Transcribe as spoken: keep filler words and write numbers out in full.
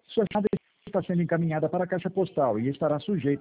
Sua chamada está sendo encaminhada para a caixa postal e estará sujeita